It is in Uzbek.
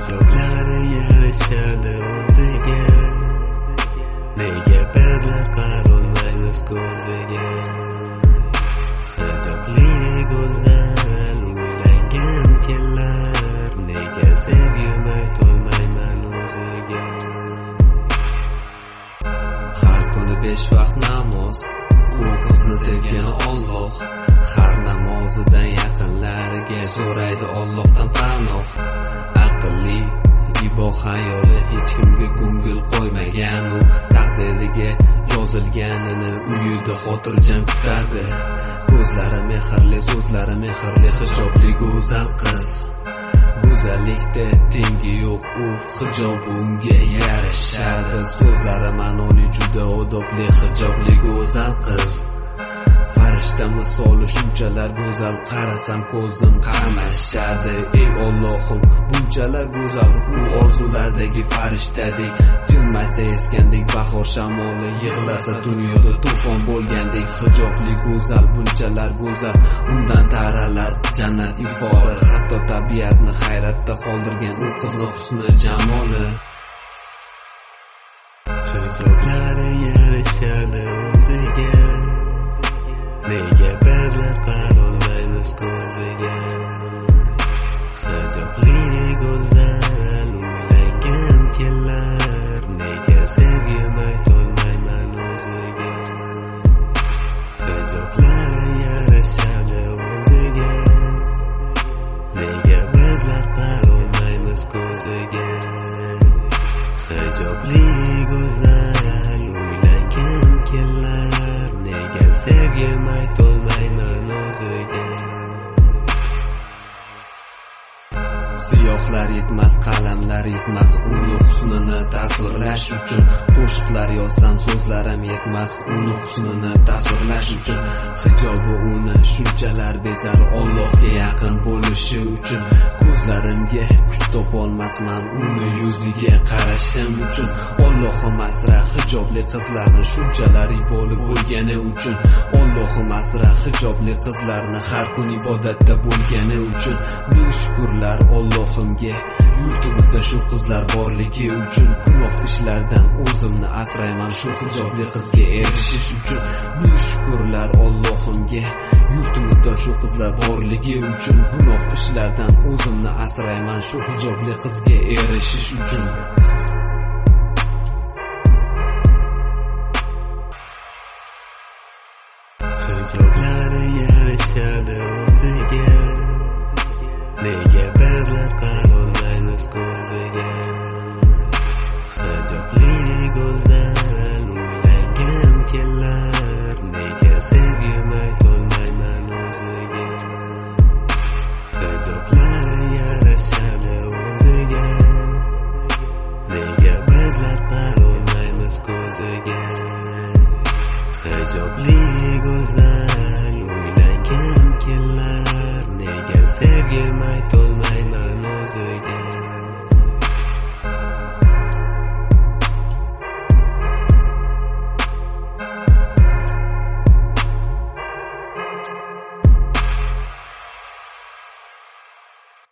hijoblari yarashadi o'ziga. Nega bizlar qarolmaymiz ko'ziga? Hijobli go'zal uylangan kelar, nega sevgim aytolmayman o'ziga? Har kuni 5 vaqt namoz, u qizni sevgan Alloh. Har namozidan yaqinlariga so'raydi Allohdan panoh. Aqlli ibo xayoli hech kimga ko'ngil qo'ymagan, u taqdiriga yozilganini uyida xotirjam kutadi. Ko'zlari mehrli, so'zlari mehrli, hijobli go'zal qiz. Go'zallikda tengi yo'q, u hijob unga yarashadi. So'zlari ma'noli, juda odobli, hijobli go'zal qiz. Farishta misoli shunchalar go'zal, qarasam ko'zim qamashadi. Ey Allohim, bunchalar go'zal, u orzulardagi farishtadek. Jilmaysa esgandek bahor shamoli, yig'lasa dunyoda to'fon bo'lgandek. Hijobli go'zal, bunchalar go'zal, undan taralar jannat ifori. Hatto tabiatni hayratda qoldirgan u qizni husni jamoli. Hijoblari yarashadi o'ziga. Nega bizlar qarolmaymiz ko'ziga? Hijobli go'zal uylangan kelar, nega sevgim aytolmayman o'ziga? Hijoblari yarashadi o'ziga. Nega bizlar qarolmaymiz ko'ziga? Hijobli go'zal uylangan kelar, nega sevgim aytolmayman o'ziga? Siyohlar yetmas, qalamlar yetmas, uni husnini tasvirlash uchun. Qo'shiqlar yozsam, so'zlarim yetmas, uni husnini tasvirlash uchun. Hijobi uni shunchalar bezar, Allohga yaqin bo'lishi uchun. Ko'zlarimga kuch topolmasman uni yuziga qarashim uchun. Allohim asra hijobli qizlarni shunchalar iboli bo'lgani uchun. Allohim asra hijobli qizlarni har kun ibodatda bo'lgani uchun. Ming shukrlar Allohimga, yurtimizda shu qizlar borligi uchun. Gunoh ishlardan o'zimni asrayman shu hijobli qizga erishish uchun. Ming shukrlar Allohimga, yurtimizda shu qizlar borligi uchun. Gunoh ishlardan o'zimni asrayman shu hijobli qizga erishish uchun. Hijoblari yarashadi o'ziga. Nega bizlar qarolmaymiz ko'ziga? Hijobli go'zal uylangan kelar, nega sevgim aytolmayman o'ziga? Hijoblari yarashadi o'ziga. Nega bizlar qarolmaymiz ko'ziga? Hijobli go'zal uylangan kelar, nega sevgim aytolmayman